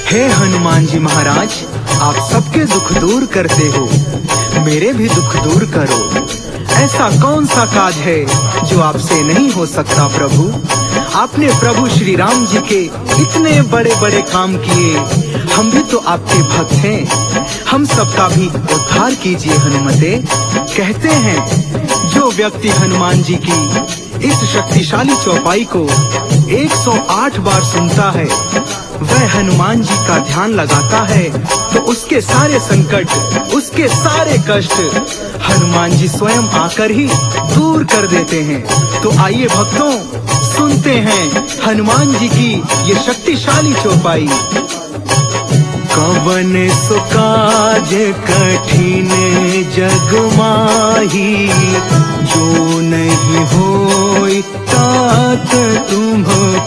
हे हनुमान जी महाराज, आप सबके दुख दूर करते हो, मेरे भी दुख दूर करो। ऐसा कौन सा काज है जो आपसे नहीं हो सकता प्रभु। आपने प्रभु श्री राम जी के इतने बड़े बड़े काम किए, हम भी तो आपके भक्त हैं, हम सबका भी उद्धार कीजिए हनुमते। कहते हैं जो व्यक्ति हनुमान जी की इस शक्तिशाली चौपाई को 108 बार सुनता है, वह हनुमान जी का ध्यान लगाता है, तो उसके सारे संकट, उसके सारे कष्ट हनुमान जी स्वयं आकर ही दूर कर देते हैं। तो आइए भक्तों, सुनते हैं हनुमान जी की ये शक्तिशाली चौपाई। कवन सो काज कठिन जग माही, जो नहीं होई तात तुम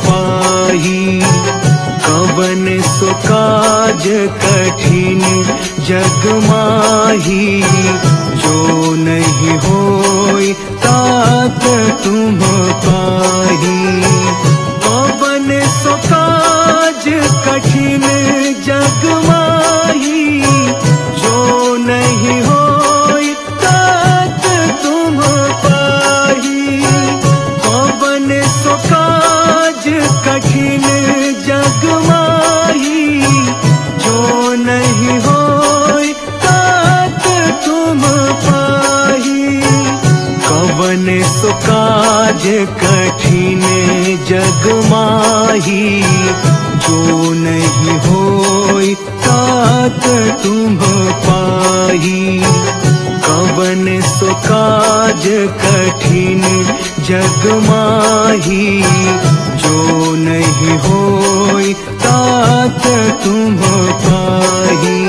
पाही। कवन सो काज कठिन जग माही, जो नहीं होई तात तुम पाही। कवन सो काज कठिन जग माही, जो नहीं होई तात तुम पाही। कवन सो काज कठिन जग माही, जो नहीं होई तात तुम पाही। कवन सो काज कठिन जग माही, जो नहीं होई तात तुम पाही। कवन सो काज कठिन जग माही, जो नहीं होई तात तुम पाही।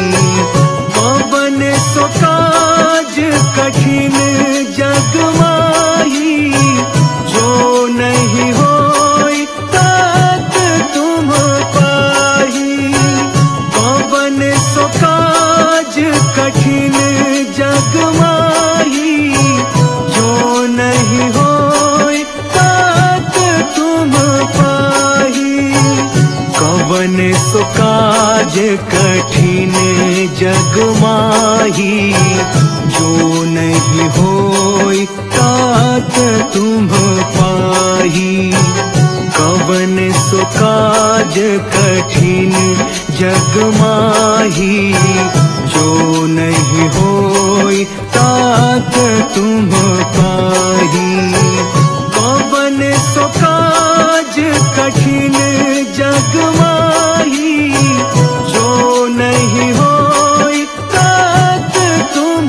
कवन सो काज कठिन जग माही, जो नहीं होई तात तुम पाही। कवन सो काज कठिन जग माही, जो नहीं होई तात तुम पाही। कवन सो काज कठिन जग माही, जो नहीं होई तात तुम पाही। कवन सो काज कठिन जग माही, जो नहीं होई तात तुम पाही। कवन सो काज कठिन जग माही, जो नहीं होई तात तुम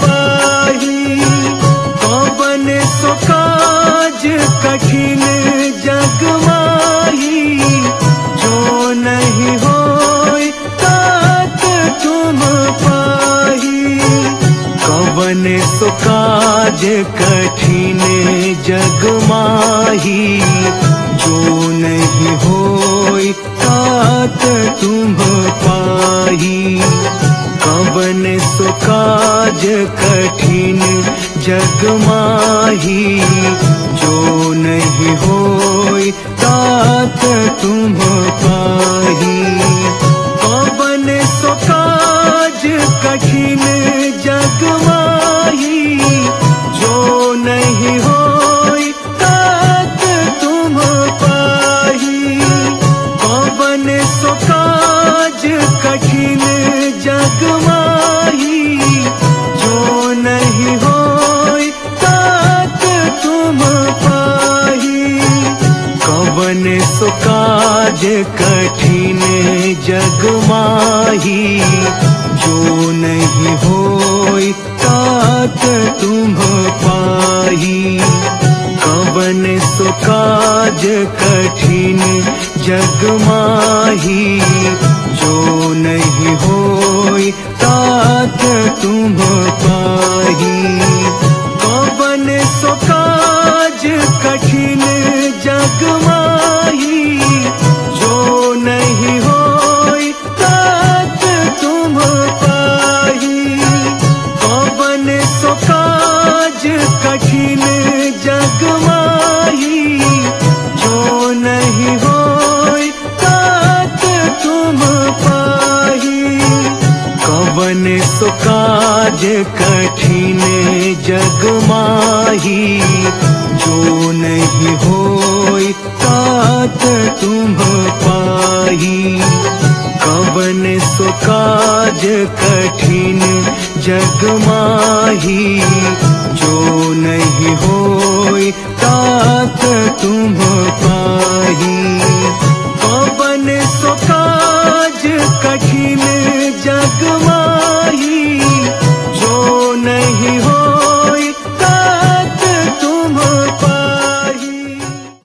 पाही। कवन सो काज कठिन जग माही, जो नहीं होई तात तुम पाही। कवन सो काज कठिन जग माही, जो नहीं होई तात तुम पाही। कवन सो काज कठिन जग माही, जो नहीं होई तात तुम पाही। कवन सो काज कठिन जग माही, जो नहीं होई तात तुम पाही। कवन सो काज कठिन जग माही, जो नहीं होई तात तुम पाही। कवन सो काज कठिन जग माही, जो नहीं होई तात तुम पाही। कवन सो काज कठिन जग माही, जो नहीं होई तात तुम पाही। कवन सो काज कठिन जग माही, जो नहीं होई तात तुम पाही। कवन सो काज कठिन जग माही, जो नहीं होई तात तुम पाही। कठिन जग माही, जो नहीं होई तात तुम पाही। कवन सो काज कठिन जग माही, जो नहीं होई तात तुम पाही। कवन सो काज कठिन